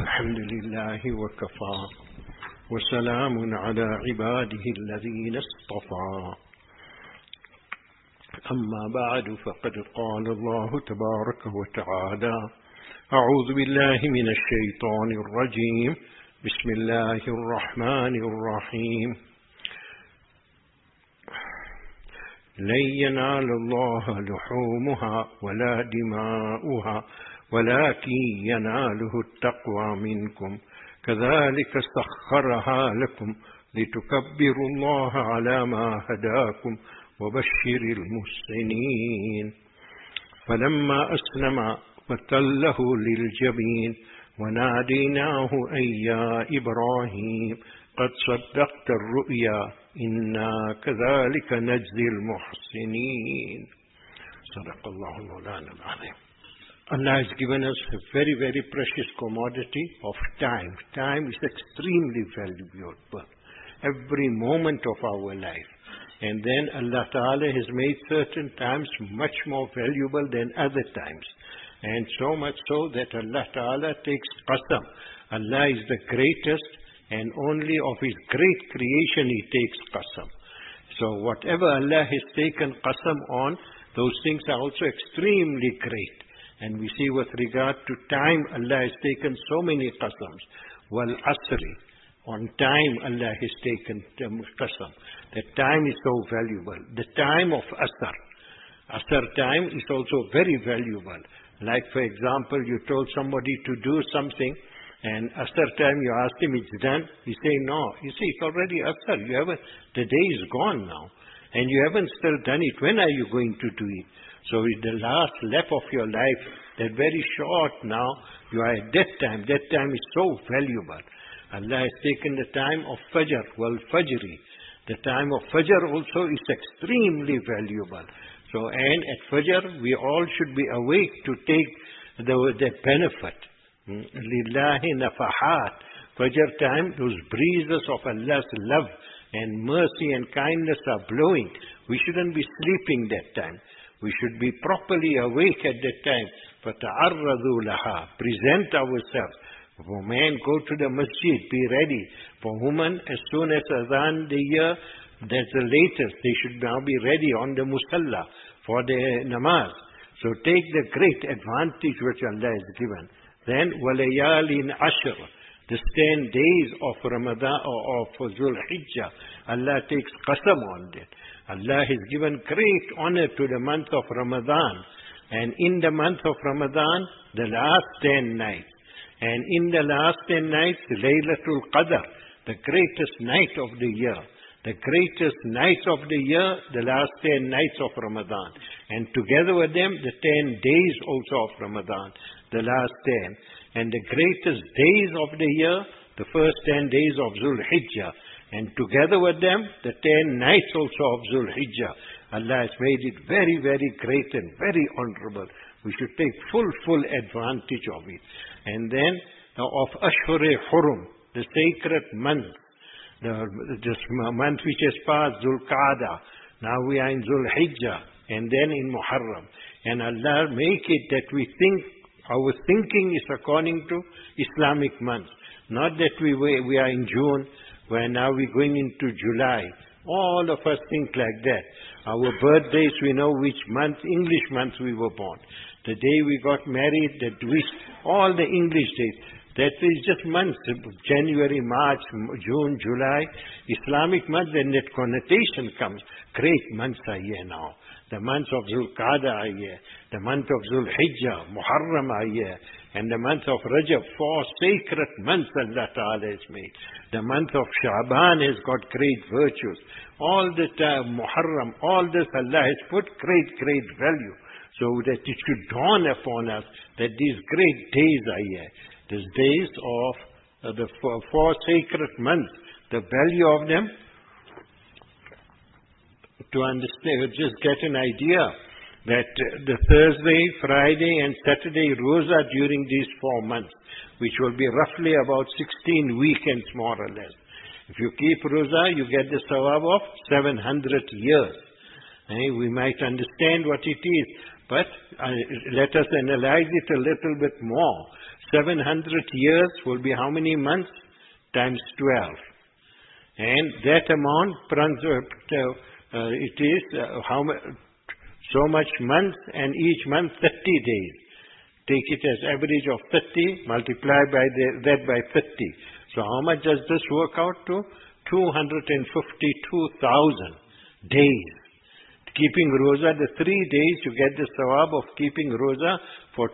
الحمد لله وكفى وسلام على عباده الذين اصطفى أما بعد فقد قال الله تبارك وتعالى أعوذ بالله من الشيطان الرجيم بسم الله الرحمن الرحيم لن ينال الله لحومها ولا دماؤها ولكن يناله التقوى منكم كذلك سخرها لكم لتكبروا الله على ما هداكم وبشر المحسنين فلما أسلم وتله للجبين وناديناه أن يا إبراهيم قد صدقت الرؤيا إنا كذلك نجزي المحسنين صدق الله مولانا العظيم. Allah has given us a very, very precious commodity of time. Time is extremely valuable. Every moment of our life. And then Allah Ta'ala has made certain times much more valuable than other times. And so much so that Allah Ta'ala takes qasam. Allah is the greatest and only of His great creation He takes qasam. So whatever Allah has taken qasam on, those things are also extremely great. And we see with regard to time, Allah has taken so many qasams. Wal asri, on time Allah has taken qasam. The time is so valuable. The time of asr time is also very valuable. Like for example, you told somebody to do something, and asr time you asked him, it's done. He say no. You see, it's already asr. The day is gone now, and you haven't still done it. When are you going to do it? So in the last lap of your life, that very short now, you are at that time. That time is so valuable. Allah has taken the time of Fajr, wal Fajri. The time of Fajr also is extremely valuable. So, and at Fajr, we all should be awake to take the benefit. Lillahi nafahat. Fajr time, those breezes of Allah's love and mercy and kindness are blowing. We shouldn't be sleeping that time. We should be properly awake at that time. فَتَعَرَّضُوا لَهَا. Present ourselves. For man, go to the masjid, be ready. For women, as soon as Adhan they hear, that's the latest. They should now be ready on the musalla for the namaz. So take the great advantage which Allah has given. Then, وَلَيَالٍ عَشْرٍ. The 10 days of Ramadan or of Dhul Hijjah, Allah takes qasam on that. Allah has given great honor to the month of Ramadan. And in the month of Ramadan, the last 10 nights. And in the last 10 nights, Laylatul Qadr, the greatest night of the year. The greatest night of the year, the last 10 nights of Ramadan. And together with them, the 10 days also of Ramadan, the last 10. And the greatest days of the year, the first 10 days of Dhul Hijjah. And together with them, the 10 nights also of Dhul Hijjah. Allah has made it very, very great and very honorable. We should take full advantage of it. And then, of Ashur-e Hurum, the sacred month, this month which has passed, Dhul Qa'dah. Now we are in Dhul Hijjah, and then in Muharram. And Allah make it that we think, our thinking is according to Islamic months. Not that we are in June, where now we're going into July. All of us think like that. Our birthdays, we know which month, English month we were born. The day we got married, all the English days. That is just months, January, March, June, July. Islamic months, then that connotation comes. Great months are here now. The months of Dhul Qa'dah are here. The month of Dhul Hijjah, Muharram are here. And the month of Rajab, 4 sacred months Allah Ta'ala has made. The month of Sha'ban has got great virtues. All the time, Muharram, all this Allah has put great value. So that it should dawn upon us that these great days are here. These days of the 4 sacred months, the value of them, to understand, just get an idea that the Thursday, Friday and Saturday roza during these 4 months, which will be roughly about 16 weekends more or less. If you keep roza, you get the sawab of 700 years. We might understand what it is, but let us analyze it a little bit more. 700 years will be how many months? Times 12. And that amount, it is so much months, and each month 30 days. Take it as average of 30, multiply that by 30. So how much does this work out to? 252,000 days. Keeping Roza, the 3 days, you get the sawab of keeping Roza for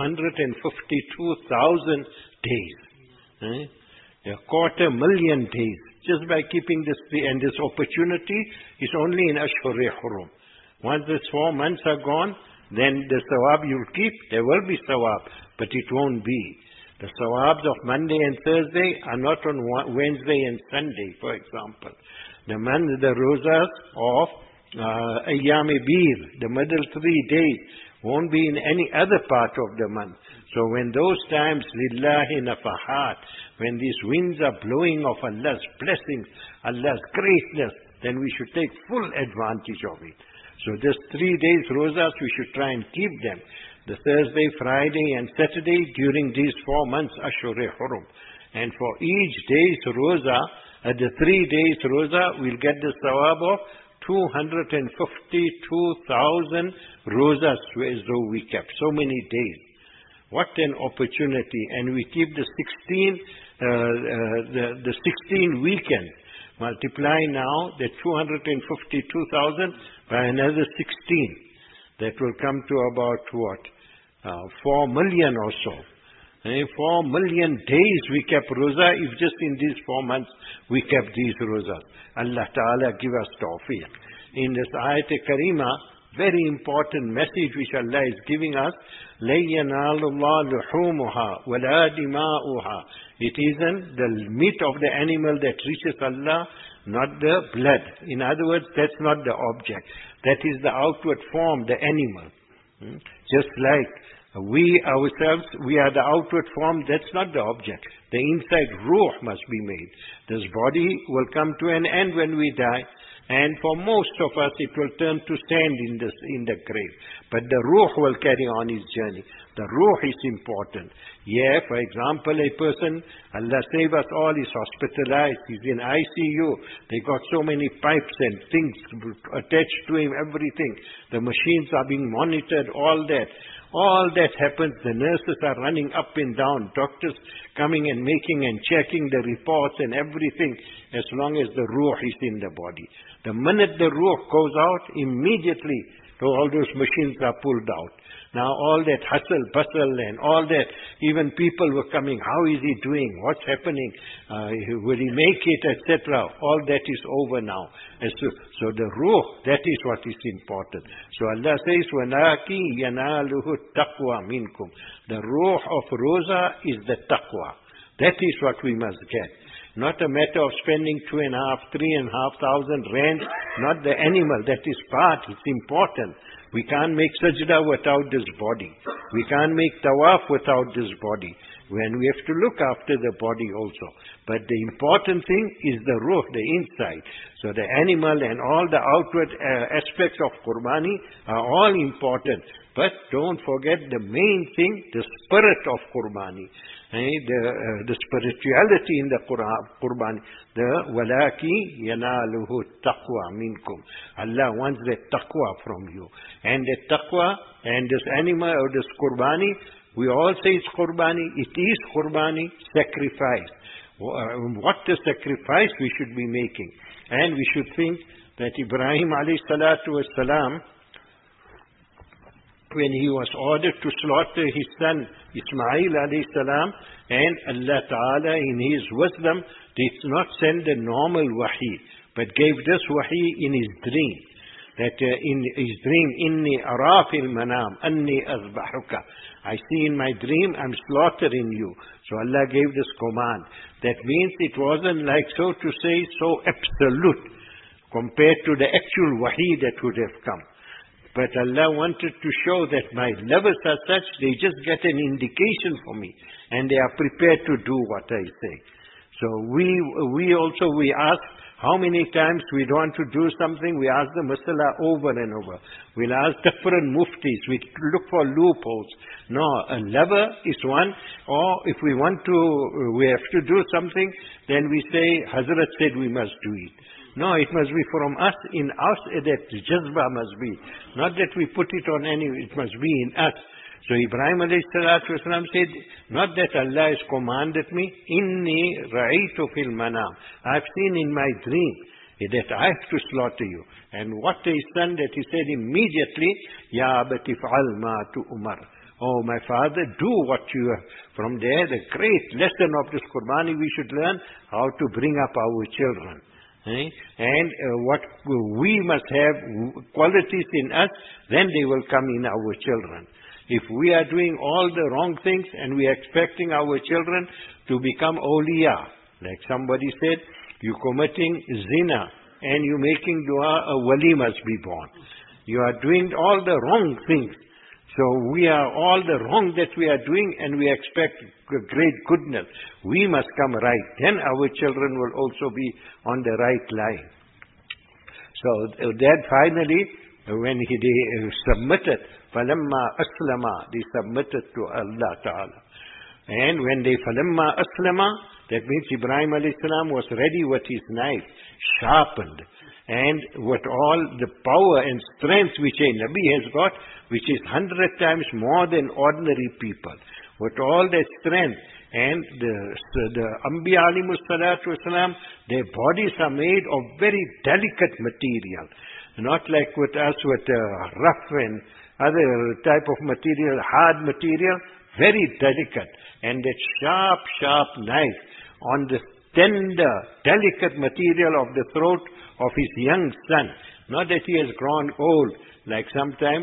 252,000 days. A 250,000 days. Just by keeping this, and this opportunity is only in Ashhur-e-Hurum. Once these 4 months are gone, then the sawab you'll keep, there will be sawab, but it won't be. The sawabs of Monday and Thursday are not on Wednesday and Sunday, for example. The rozas of Ayyam-e-Bir, the middle 3 days, won't be in any other part of the month. So when those times, lillahi nafahat, when these winds are blowing of Allah's blessings, Allah's greatness, then we should take full advantage of it. So this 3 days rozas, we should try and keep them. The Thursday, Friday and Saturday during these 4 months, Ashhur-e-Hurum. And for each day's roza, the 3 days roza, we'll get the sawab of 252,000 rozas as though we kept. So many days. What an opportunity. And we keep the 16 weekends. Multiply now the 252,000 by another 16. That will come to about what? 4 million or so. 4 million days we kept roza, if just in these 4 months we kept these rozas. Allah Ta'ala give us tawfiq. In this ayat-e-karima, very important message which Allah is giving us, لَن يَنَالُ اللَّهُ لُحُومُهَا وَلَا دِمَاؤُهَا. It isn't the meat of the animal that reaches Allah, not the blood. In other words, that's not the object. That is the outward form, the animal. Just like we ourselves, we are the outward form, that's not the object. The inside ruh must be made. This body will come to an end when we die. And for most of us, it will turn to sand in the grave. But the ruh will carry on his journey. The ruh is important. Yeah, for example, a person, Allah save us all, is hospitalized, he's in ICU. They got so many pipes and things attached to him, everything. The machines are being monitored, all that. All that happens, the nurses are running up and down, doctors coming and making and checking the reports and everything, as long as the ruh is in the body. The minute the ruh goes out, immediately all those machines are pulled out. Now all that hustle, bustle and all that, even people were coming, how is he doing, what's happening, will he make it, etc. All that is over now. So the ruh, that is what is important. So Allah says, وَلَكِنْ يَنَالُهُ التَّقْوَى مِنْكُمْ. The ruh of roza is the taqwa. That is what we must get. Not a matter of spending 2,500, 3,500 rands, not the animal, that is part, it's important. We can't make sajda without this body. We can't make tawaf without this body. When we have to look after the body also. But the important thing is the ruh, the inside. So the animal and all the outward aspects of Qurbani are all important. But don't forget the main thing, the spirit of Qurbani. The spirituality in the Qurbani. The وَلَكِنْ يَنَالُهُ التَّقْوَى مِنْكُمْ. Allah wants that taqwa from you. And that taqwa and this animal or this Qurbani, we all say it's Qurbani. It is Qurbani, sacrifice. What the sacrifice we should be making. And we should think that Ibrahim alayhi salatu was salam, when he was ordered to slaughter his son Ismail alayhi salam, and Allah Ta'ala in His wisdom did not send a normal wahi, but gave this wahi in his dream. That in his dream, Inni ara fil manam, anni azbahuka. I see in my dream, I'm slaughtering you. So Allah gave this command. That means it wasn't like, so to say, so absolute compared to the actual wahi that would have come. But Allah wanted to show that my levels are such, they just get an indication for me. And they are prepared to do what I say. So we ask How many times we want to do something, we ask the masala over and over. We'll ask different muftis, we look for loopholes. No, a lover is one, or if we have to do something, then we say, Hazrat said we must do it. No, it must be from us, in us that jazba must be. Not that we put it on it must be in us. So Ibrahim alayhi salatu wasalam said, not that Allah has commanded me, inni ra'aytu fil manam. I've seen in my dream that I have to slaughter you. And what his son that he said immediately, Ya abati fa'al ma tu'mar. Oh, my father, do what you have. From there, the great lesson of this Qurbani, we should learn how to bring up our children. And what we must have qualities in us, then they will come in our children. If we are doing all the wrong things and we are expecting our children to become awliya, like somebody said, you're committing zina and you're making dua, a wali must be born. You are doing all the wrong things. So we are all the wrong that we are doing and we expect great goodness. We must come right. Then our children will also be on the right line. So that finally, when they submitted, فَلَمَّا أَسْلَمَا, they submitted to Allah Ta'ala. And when they فَلَمَّا أَسْلَمَا, that means Ibrahim alayhi salam was ready with his knife, sharpened. And with all the power and strength which a Nabi has got, which is 100 times more than ordinary people. With all that strength, and the Anbiya alayhimu salatu wasalam, their bodies are made of very delicate material. Not like with us with rough and other type of material, hard material, very delicate. And that sharp knife on the tender, delicate material of the throat of his young son. Not that he has grown old, like sometimes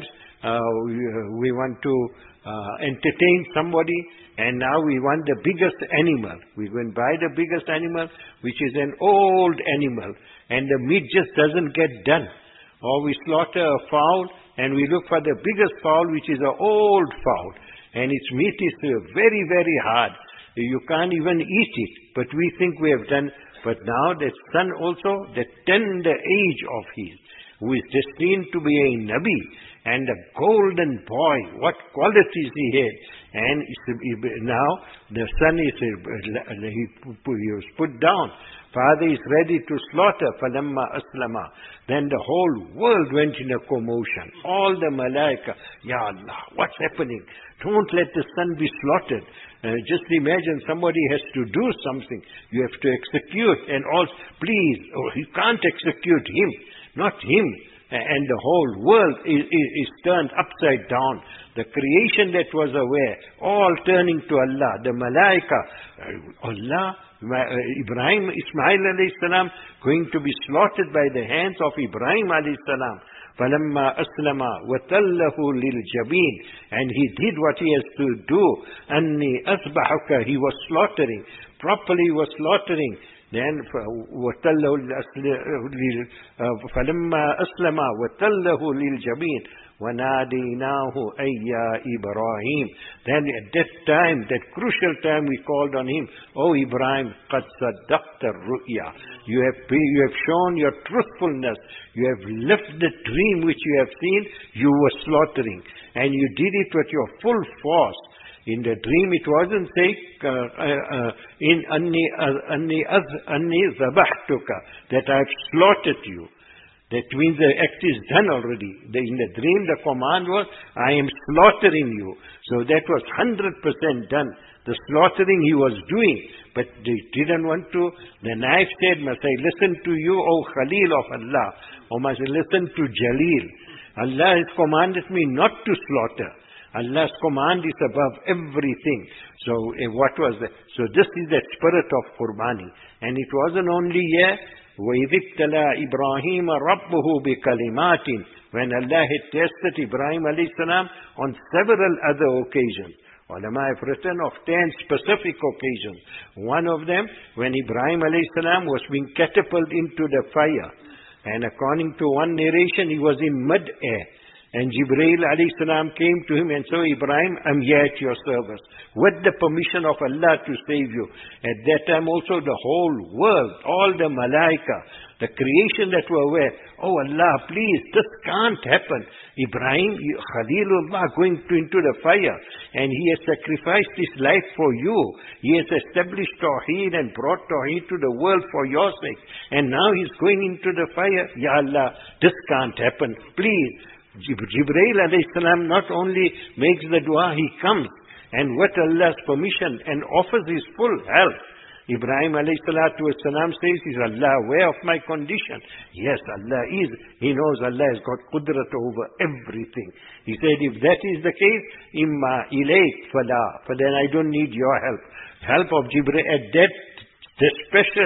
we want to entertain somebody, and now we want the biggest animal. We go and buy the biggest animal, which is an old animal, and the meat just doesn't get done. Or we slaughter a fowl, and we look for the biggest fowl, which is an old fowl, and its meat is very, very hard. You can't even eat it, but we think we have done. But now that son also, the tender age of his, who is destined to be a Nabi, and a golden boy, what qualities he had. And now the son he was put down. Father is ready to slaughter. فَلَمَّا أَسْلَمَا. Then the whole world went in a commotion. All the malaika, Ya Allah, what's happening? Don't let the son be slaughtered. Just imagine somebody has to do something. You have to execute. And all, please, you can't execute him, not him. And the whole world is turned upside down. The creation that was aware, all turning to Allah. The malaika, Allah, Ibrahim, Ismail alayhi salam, going to be slaughtered by the hands of Ibrahim alayhi salam. فَلَمَّا أَسْلَمَا وَتَلَّهُ لِلْجَبِينِ. And he did what he has to do. أَنِّي أَذْبَحُكَ. He was slaughtering. Properly was slaughtering. Then فَلَمَّا أَسْلَمَا وَتَلَّهُ لِلْجَبِينِ وَنَادَيْنَاهُ أَيَّا إِبْرَاهِيمُ. Then at that time, that crucial time, we called on him, O Ibrahim, قَدْ صَدَّقْتَ الرُّؤْيَا. You have shown your truthfulness. You have lived the dream which you have seen. You were slaughtering. And you did it with your full force. In the dream it wasn't saying, in anni zabahtuka, that I have slaughtered you. That means the act is done already. In the dream the command was, I am slaughtering you. So that was 100% done. The slaughtering he was doing, but they didn't want to. The knife said, must I listen to you, O Khalil of Allah, or must I listen to Jalil? Allah has commanded me not to slaughter. Allah's command is above everything. So what was that? So this is the spirit of Qurbani. And it wasn't only here, وَإِذِ ابْتَلَى إِبْرَاهِيمَ رَبُّهُ بِكَلِمَاتٍ, when Allah had tested Ibrahim alayhi salam on several other occasions. Ulama have written of 10 specific occasions. One of them, when Ibrahim alayhi salam was being catapulted into the fire. And according to one narration, he was in mid-air. And Jibreel alayhi salam came to him and said, Ibrahim, I'm here at your service, with the permission of Allah to save you. At that time also the whole world, all the malaika, the creation that were aware, oh Allah, please, this can't happen. Ibrahim, Khalilullah going into the fire, and he has sacrificed his life for you. He has established Tawheed and brought Tawheed to the world for your sake. And now he's going into the fire. Ya Allah, this can't happen. Please. Jibreel alayhi salam not only makes the dua, he comes and with Allah's permission and offers his full help. Ibrahim alayhi salatu wasalam says, is Allah aware of my condition? Yes, Allah is. He knows Allah has got qudrat over everything. He said, if that is the case, imma ilayk fala, for then I don't need your help. Help of Jibreel at that special,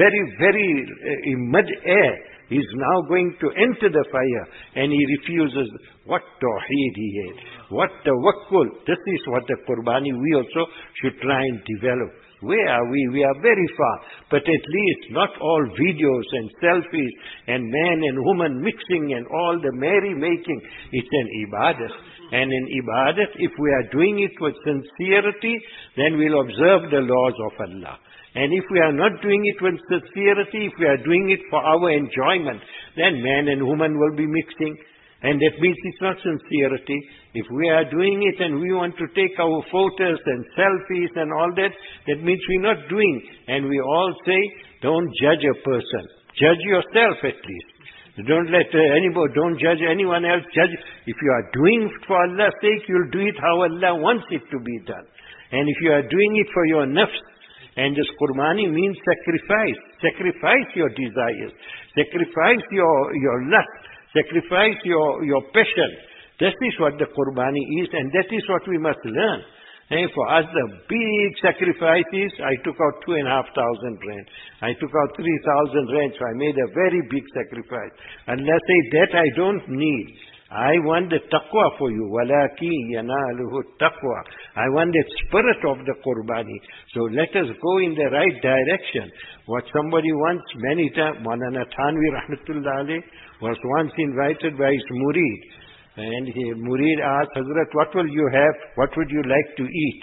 very in mid-air, he's now going to enter the fire, and he refuses. What tawheed he had, what tawakkul. This is what the Qurbani we also should try and develop. Where are we? We are very far, but at least not all videos and selfies and man and woman mixing and all the merry making. It's an ibadat. And in ibadat, if we are doing it with sincerity, then we'll observe the laws of Allah. And if we are not doing it with sincerity, if we are doing it for our enjoyment, then man and woman will be mixing. And that means it's not sincerity. If we are doing it and we want to take our photos and selfies and all that, that means we're not doing. And we all say, don't judge a person. Judge yourself at least. Don't let don't judge anyone else. Judge. If you are doing it for Allah's sake, you'll do it how Allah wants it to be done. And if you are doing it for your nafs, and this Qurbani means sacrifice. Sacrifice your desires. Sacrifice your lust. Sacrifice your passion. That is what the Qurbani is, and that is what we must learn. And for us, the big sacrifice is, I took out 2,500 rand. I took out 3,000 rand, so I made a very big sacrifice. Allah say, that I don't need. I want the taqwa for you. وَلَكِنْ يَنَالُهُ التَّقْوَى. I want that spirit of the Qurbani. So let us go in the right direction. What somebody once, many times, Maulana Thanvi Rahmatullah alayh, was once invited by his murid. And his murid asked, Hazrat, what will you have? What would you like to eat?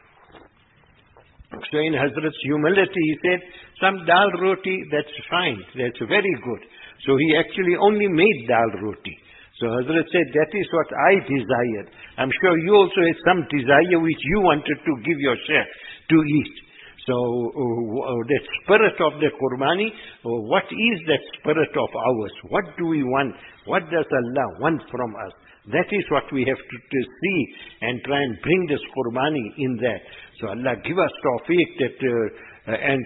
So in Hazrat's humility, he said, some dal roti, that's fine. That's very good. So he actually only made dal roti. So Hazrat said, that is what I desired. I'm sure you also had some desire which you wanted to give your share to eat. So that spirit of the Qurbani, what is that spirit of ours? What do we want? What does Allah want from us? That is what we have to see and try and bring this Qurbani in there. So Allah give us tawfiq that and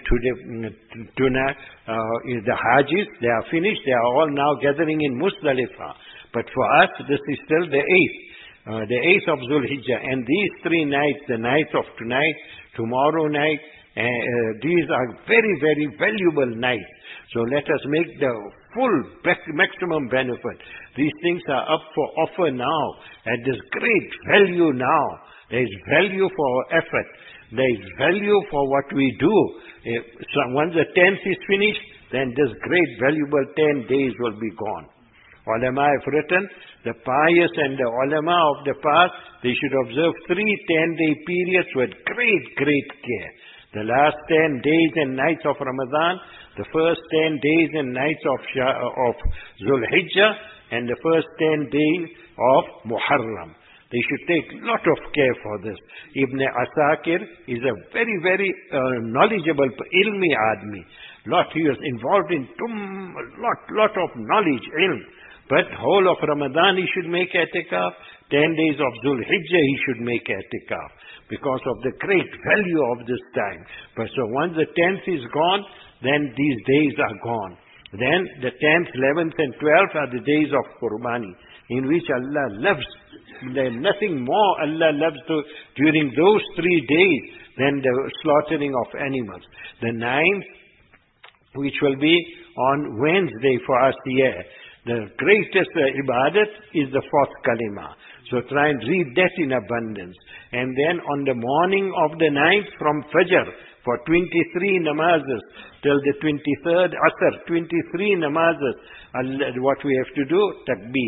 the Hajis, they are finished. They are all now gathering in Muzdalifah. But for us, this is still the 8th of Dhul Hijjah. And these 3 nights, the night of tonight, tomorrow night, these are very valuable nights. So let us make the full maximum benefit. These things are up for offer now. At this great value now. There is value for our effort. There is value for what we do. So once the 10th is finished, then this great valuable 10 days will be gone. Ulama have written, the pious and the ulama of the past, they should observe 3 10-day periods with great care. The last 10 days and nights of Ramadan, the first 10 days and nights of Dhul Hijjah, and the first 10 days of Muharram. They should take a lot of care for this. Ibn Asakir is a very knowledgeable, ilmi admi. He was involved in lot of knowledge, ilm. But whole of Ramadan he should make i'tikaf. 10 days of Dhul Hijjah he should make i'tikaf. Because of the great value of this time. But so once the 10th is gone, then these days are gone. Then the 10th, 11th and 12th are the days of Qurbani, in which Allah loves. There is nothing more Allah loves during those 3 days than the slaughtering of animals. The 9th, which will be on Wednesday for us here. The greatest ibadat is the 4th kalima. So try and read that in abundance. And then on the morning of the 9th from Fajr, for 23 namazes, till the 23rd Asr, 23 namazes, what we have to do? Takbir.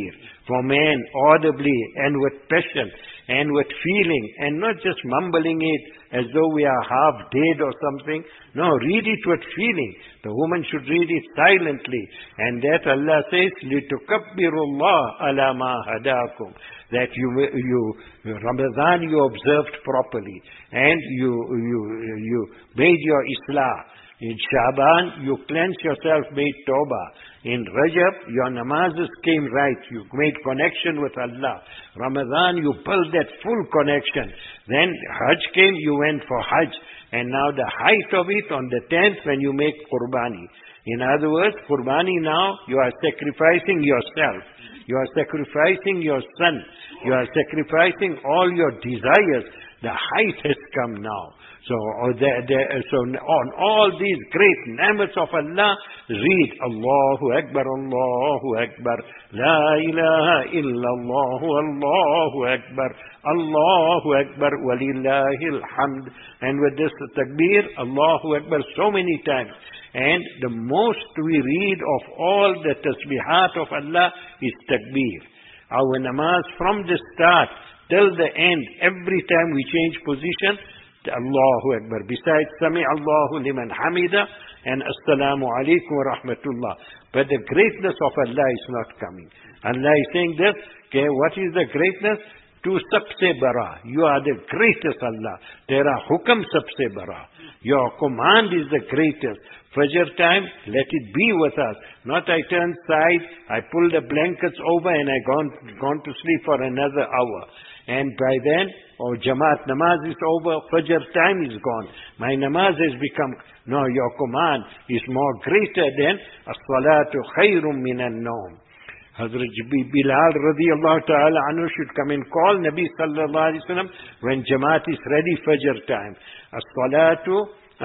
for man audibly and with passion and with feeling, and not just mumbling it as though we are half dead or something. No, read it with feeling. The woman should read it silently. And that Allah says, لِتُكَبِّرُ اللَّهَ عَلَى مَا هَدَاكُمْ, that Ramadan you observed properly, and you made your Islah. In Shaban, you cleansed yourself, made Tawbah. In Rajab, your namazes came right. You made connection with Allah. Ramadan, you built that full connection. Then Hajj came, you went for Hajj. And now the height of it on the 10th when you make Qurbani. In other words, Qurbani now, you are sacrificing yourself. You are sacrificing your son. You are sacrificing all your desires. The height has come now. So on all these great ni'mats of Allah, read Allahu Akbar, Allahu Akbar, La ilaha illallah, Allahu Akbar, Allahu Akbar, walillahil hamd. And with this takbir, Allahu Akbar, so many times. And the most we read of all the tasbihat of Allah is takbir. Our namaz from the start till the end, every time we change position, Allahu Akbar. Besides, Sami Allahu liman hamida and Assalamu alaikum wa rahmatullah. But the greatness of Allah is not coming. Allah is saying this, okay, what is the greatness? Tu sabse bara. You are the greatest, Allah. Tera hukam sabse bara. Your command is the greatest. Fajr time, let it be with us. Not I turn side, I pull the blankets over and I gone to sleep for another hour. And by then, Jamaat namaz is over, Fajr time is gone. My namaz has become, no, your command is more greater than as-salatu khayrum minan nawm. Hazrat Bilal radiyallahu ta'ala anhu should come and call Nabi sallallahu alayhi wa sallam when Jamaat is ready, Fajr time. As-salatu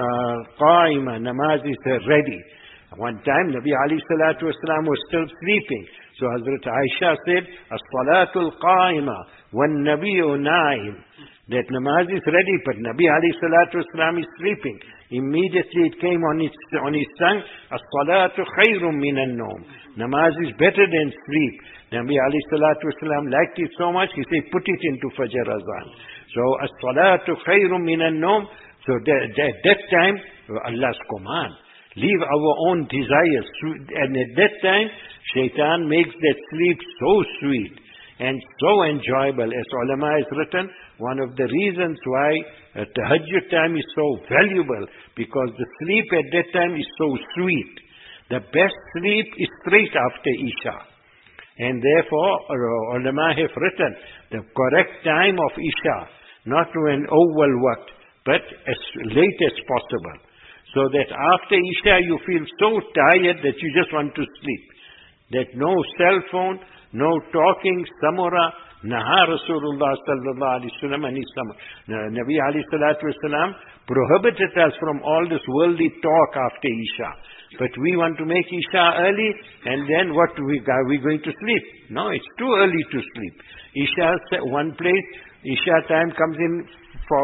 qaima, namaz is ready. One time Nabi alayhi salatu wasalam was still sleeping. So Hazrat Aisha said, As-salatul qaima, wan nabiyyu na'im. That namaz is ready, but Nabi alayhi salatu wasalam is sleeping. Immediately it came on his tongue, As-salatu khayrum minan nawm. Namaz is better than sleep. Nabi alayhi salatu wasalam liked it so much, he said, put it into Fajr Azan. So, As-salatu khayrum minan nawm. So that time, Allah's command. Leave our own desires. And at that time, Shaitan makes that sleep so sweet and so enjoyable. As ulama has written, one of the reasons why tahajjud time is so valuable, because the sleep at that time is so sweet. The best sleep is straight after Isha. And therefore, ulama have written, the correct time of Isha, not when awwal waqt, but as late as possible. So that after Isha you feel so tired that you just want to sleep. That no cell phone, no talking, samura, naha Rasulullah sallallahu alaihi wasallam and his Nabi alayhi salatu wasalam prohibited us from all this worldly talk after Isha. But we want to make Isha early, and then what are we going to sleep? No, it's too early to sleep. Isha, one place, Isha time comes in for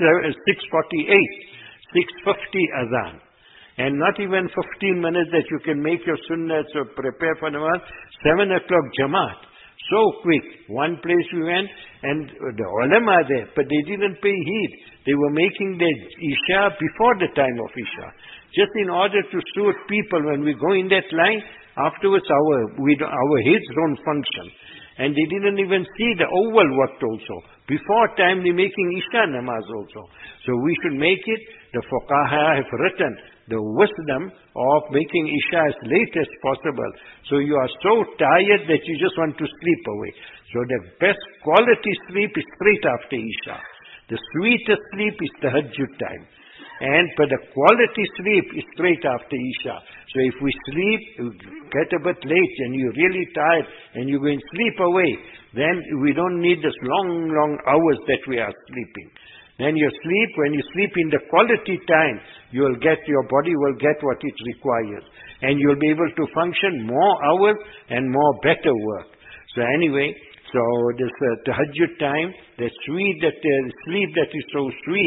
6:48. 6:50 azan. And not even 15 minutes that you can make your sunnah, so prepare for namaz. 7 o'clock Jamaat. So quick. One place we went, and the ulama there, but they didn't pay heed. They were making their Isha before the time of Isha. Just in order to suit people, when we go in that line, afterwards our heads don't function. And they didn't even see the awwal waqt also. Before time they're making Isha namaz also. So we should make it, the fuqaha have written, the wisdom of making Isha as late as possible. So you are so tired that you just want to sleep away. So the best quality sleep is straight after Isha. The sweetest sleep is tahajjud time. But the quality sleep is straight after Isha. So if we sleep, get a bit late and you're really tired and you're going to sleep away, then we don't need this long hours that we are sleeping. Then you sleep, when you sleep in the quality time, your body will get what it requires. And you'll be able to function more hours and more better work. So anyway, so this tahajjud time, the sleep that is so sweet.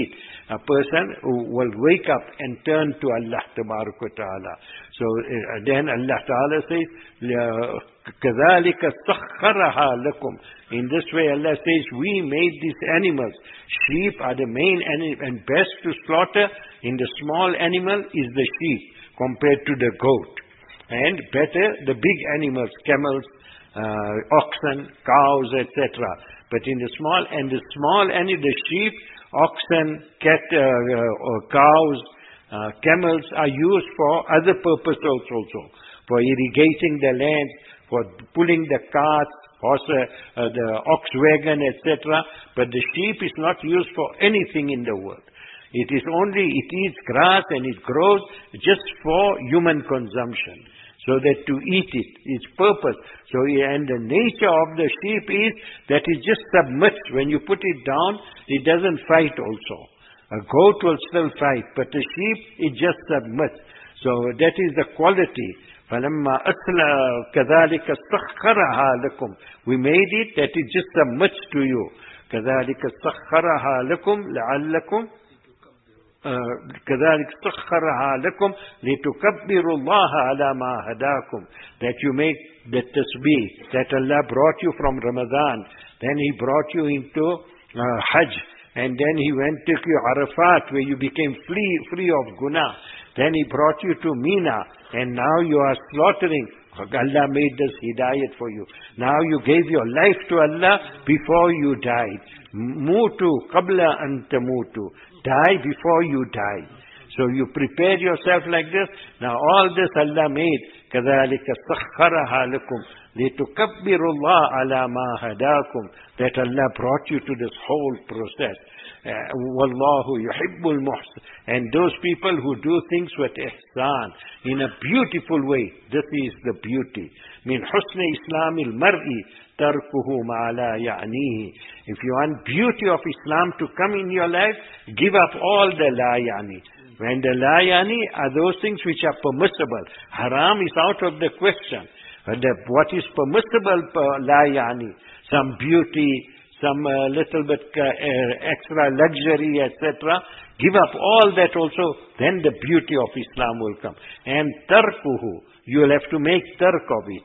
a person who will wake up and turn to Allah Tabarak wa Ta'ala. So then Allah Ta'ala says, كَذَلِكَ سَخَّرَهَا لَكُمْ. In this way Allah says, we made these animals. Sheep are the main animal, and best to slaughter in the small animal is the sheep compared to the goat. And better the big animals, camels, oxen, cows, etc. But in the small animal, the sheep, oxen, cows, camels are used for other purposes also. For irrigating the land, for pulling the carts, the ox wagon, etc. But the sheep is not used for anything in the world. It eats grass and it grows just for human consumption. So that to eat it, its purpose. So, and the nature of the sheep is that it just submits. When you put it down, it doesn't fight also. A goat will still fight, but the sheep, it just submits. So that is the quality. فَلَمَّا كَذَلِكَ سَخَّرَهَا لَكُمْ. We made it that it just submits to you. كَذَلِكَ سَخَّرَهَا لَكُمْ لَعَلَّكُمْ كذلك سخرها لكم لتكبروا الله على ما هداكم. That you make the tasbih, that Allah brought you from Ramadan, then He brought you into Hajj, and then He took you Arafat, where you became free of guna. Then He brought you to Mina, and now you are slaughtering. Allah made this hidayat for you. Now you gave your life to Allah before you died. Mutu qabla an tamutu. Die before you die. So you prepare yourself like this. Now all this Allah made. كَذَلِكَ سَخَّرَهَا لَكُمْ لِتُكَبِّرُوا اللَّهَ عَلَى مَا هَدَاكُمْ. That Allah brought you to this whole process. Wallahu yuhibbul muhsin. And those people who do things with ihsan, in a beautiful way. This is the beauty. Min husni islamil mar'i tarkuhu ma la ya'nihi. If you want beauty of Islam to come in your life, give up all the la ya'ni. When the la ya'ni are those things which are permissible. Haram is out of the question. What is permissible la ya'ni? Some beauty, some little bit extra luxury, etc. Give up all that also, then the beauty of Islam will come. And tarkuhu, you will have to make tark of it.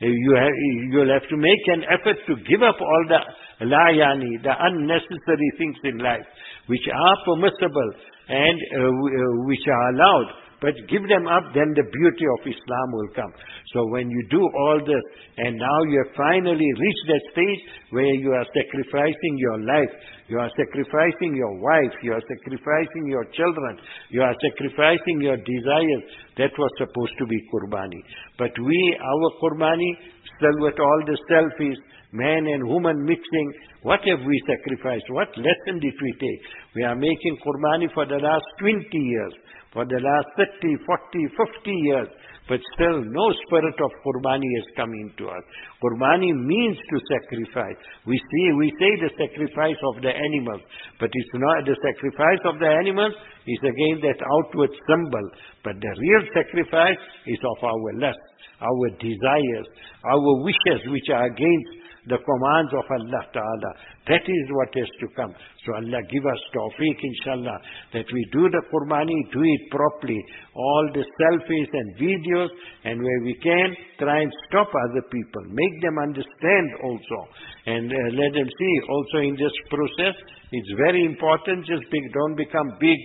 You'll have to make an effort to give up all the la yani, the unnecessary things in life, which are permissible and which are allowed. But give them up, then the beauty of Islam will come. So when you do all this, and now you have finally reached that stage where you are sacrificing your life, you are sacrificing your wife, you are sacrificing your children, you are sacrificing your desires, that was supposed to be Qurbani. But our Qurbani, still with all the selfies, man and woman mixing, what have we sacrificed? What lesson did we take? We are making Qurbani for the last 20 years. For the last 30, 40, 50 years. But still no spirit of Qurbani has come into us. Qurbani means to sacrifice. We say the sacrifice of the animals. But it's not the sacrifice of the animals is again that outward symbol. But the real sacrifice is of our lust, our desires, our wishes which are against the commands of Allah Ta'ala. That is what has to come. So Allah give us tawfiq, inshallah, that we do the Qurbani, do it properly. All the selfies and videos, and where we can, try and stop other people. Make them understand also. And let them see also in this process, it's very important, don't become big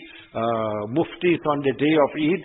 muftis on the day of Eid.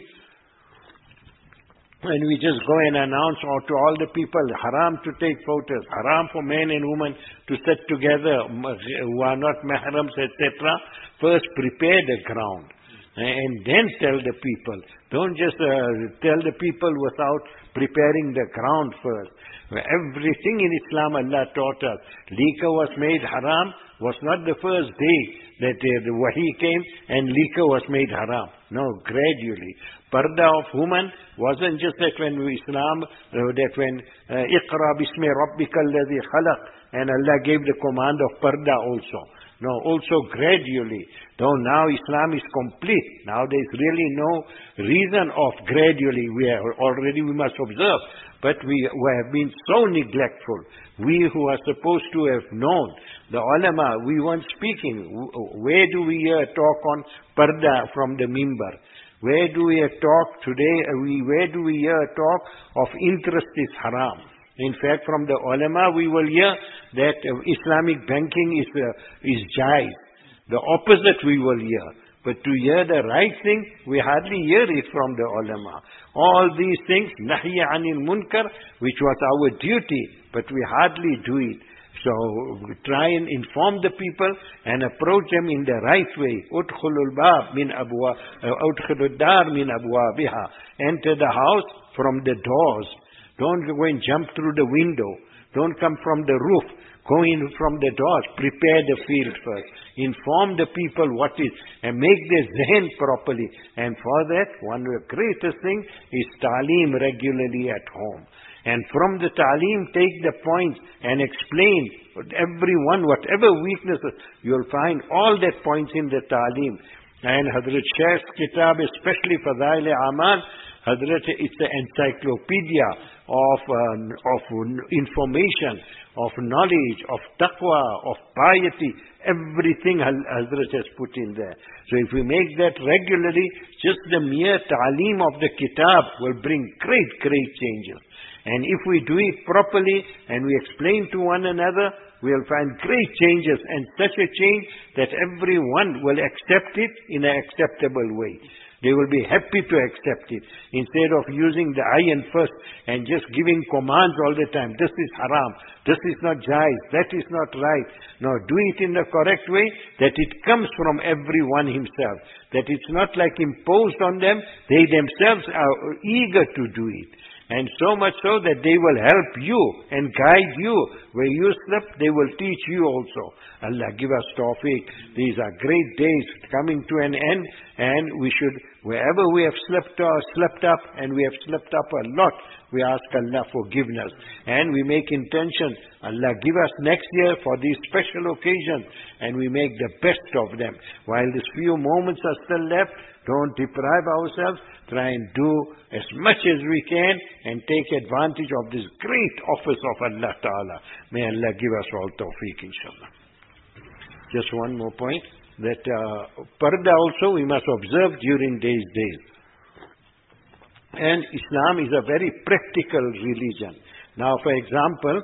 And we just go and announce to all the people, haram to take photos, haram for men and women to sit together who are not mahrams, etc. First prepare the ground and then tell the people. Don't just tell the people without preparing the ground first. Everything in Islam Allah taught us. Liquor was made haram, was not the first day that the wahi came and liquor was made haram. No, gradually. Parda of woman wasn't just that when Islam, that when Iqra bismi rabbika alladhi khalaq, and Allah gave the command of parda also. No, also gradually. Though now Islam is complete. Now there is really no reason of gradually. We must observe. But we have been so neglectful. We who are supposed to have known. The ulama, we weren't speaking. Where do we hear talk on parda from the mimbar? Where do we hear talk today? Where do we hear talk of interest is haram? In fact, from the ulama, we will hear that Islamic banking is jaiz. The opposite we will hear. But to hear the right thing, we hardly hear it from the ulama. All these things, nahi anil munkar, which was our duty, but we hardly do it. So try and inform the people and approach them in the right way. Udkhulul bab min abwa, udkhulud dar min abwabiha. Enter the house from the doors. Don't go and jump through the window. Don't come from the roof. Go in from the doors. Prepare the field first. Inform the people what is, and make their zehn properly. And for that, one of the greatest thing is ta'aleem regularly at home. And from the ta'aleem, take the points and explain everyone, whatever weaknesses, you'll find all that points in the ta'aleem. And Hazrat Sheikh's kitab, especially Fadail Amal, Hazrat, it's the encyclopedia of information, of knowledge, of taqwa, of piety. Everything Hazrat has put in there. So if we make that regularly, just the mere ta'aleem of the kitab will bring great, great changes. And if we do it properly and we explain to one another, we'll find great changes, and such a change that everyone will accept it in an acceptable way. They will be happy to accept it. Instead of using the iron first and just giving commands all the time. This is haram. This is not jaiz. That is not right. No, do it in the correct way, that it comes from everyone himself. That it's not like imposed on them. They themselves are eager to do it. And so much so that they will help you and guide you. Where you slip, they will teach you also. Allah give us tawfiq. These are great days coming to an end, and we should, wherever we have slipped up, and we have slipped up a lot, we ask Allah forgiveness. And we make intention, Allah give us next year for these special occasions, and we make the best of them. While these few moments are still left, don't deprive ourselves. Try and do as much as we can and take advantage of this great office of Allah Ta'ala. May Allah give us all tawfiq, inshallah. Just one more point, that parda also we must observe during these days. And Islam is a very practical religion. Now, for example,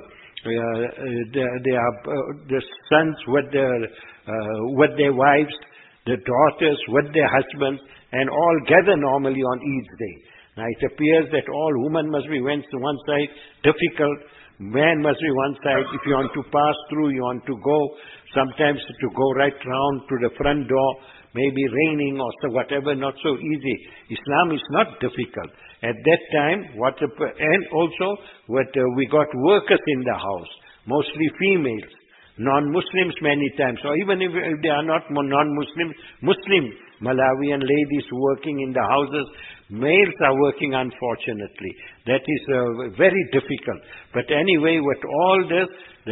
the sons with their wives, the daughters with their husbands, and all gather normally on Eid's day. Now it appears that all women must be one side, difficult. Man must be one side. If you want to pass through, you want to go, sometimes to go right round to the front door, maybe raining or so, whatever, not so easy. Islam is not difficult. At that time, and also we got workers in the house, mostly females. Non-Muslims many times, or even if they are not non-Muslims, Muslim Malawian ladies working in the houses, males are working, unfortunately. That is very difficult. But anyway, with all this,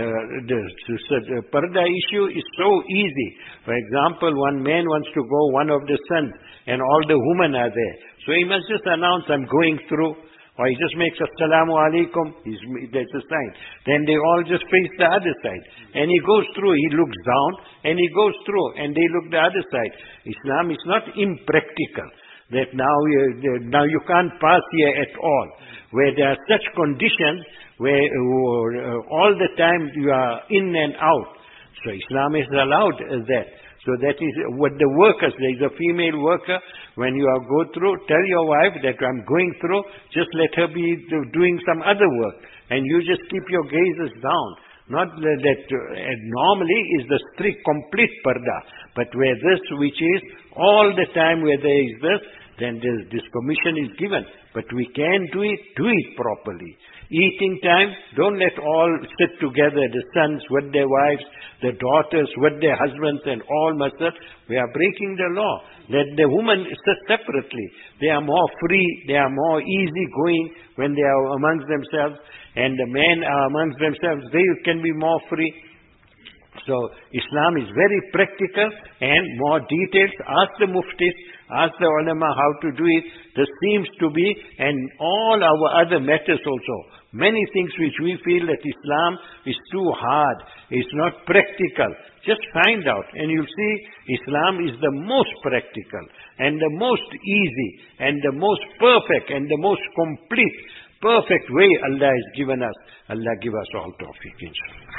the parda issue is so easy. For example, one man wants to go, one of the sons, and all the women are there. So he must just announce, I'm going through. Or he just makes Assalamu alaikum, that's a sign. Then they all just face the other side. And he goes through, he looks down, and he goes through, and they look the other side. Islam is not impractical, that now you can't pass here at all. Where there are such conditions, where all the time you are in and out. So Islam is allowed that. So that is what the workers, there is a female worker, when you are go through, tell your wife that I'm going through, just let her be doing some other work. And you just keep your gazes down. Not that normally is the strict complete parda. But where this, which is all the time where there is this, then this permission is given. But we can do it properly. Eating time, don't let all sit together, the sons with their wives, the daughters with their husbands, and all must sit. We are breaking the law. Let the women sit separately. They are more free, they are more easygoing when they are amongst themselves, and the men are amongst themselves. They can be more free. So Islam is very practical and more details. Ask the muftis, ask the ulama how to do it. There seems to be, and all our other matters also, many things which we feel that Islam is too hard, is not practical. Just find out and you'll see Islam is the most practical and the most easy and the most perfect and the most complete, perfect way Allah has given us. Allah give us all tawfiq, inshallah.